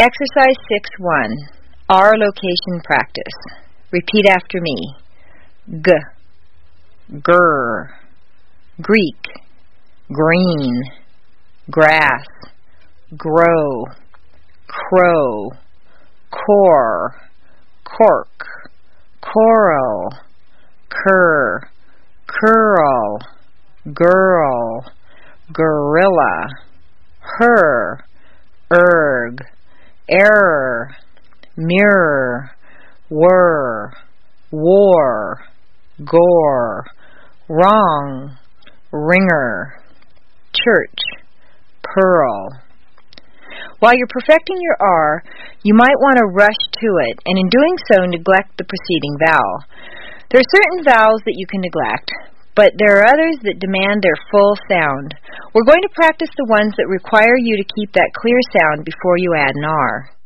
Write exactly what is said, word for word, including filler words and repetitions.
Exercise six one, R location practice. Repeat after me. G, gur, Greek, green, grass, grow, crow, core, cork, coral, cur, curl, girl, gorilla, her, erg, error, mirror, whir, war, gore, wrong, ringer, church, pearl. While you're perfecting your R, you might want to rush to it, and in doing so, neglect the preceding vowel. There are certain vowels that you can neglect, but there are others that demand their full sound. We're going to practice the ones that require you to keep that clear sound before you add an R.